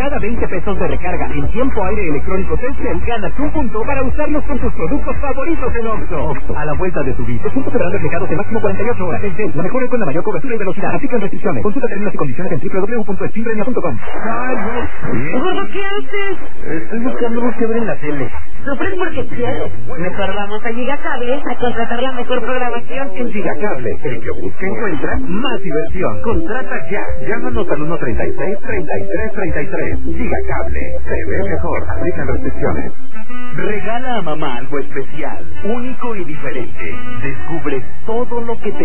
cada 20 pesos de recarga en tiempo aire electrónico Telcel, ganas un punto para usarlos con tus productos favoritos en Oxxo. A la vuelta de tu vida, los puntos serán reflejados en máximo 48 horas. Telcel, la mejor red con la mayor cobertura y velocidad. Aplican restricciones. Consulta términos y condiciones en www.espinrenia.com. Gordo, ¿qué haces? Estoy buscando algo que ver en la tele. ¿Sufres porque quieres? Mejor vamos a Gigacable a contratar la mejor programación. En Gigacable, el que busca encuentra más diversión. Contrata ya. Llámanos al 136-3333. Gigacable. Se ve mejor. Aplican restricciones. Regala a mamá algo especial, único y diferente. Descubre todo lo que te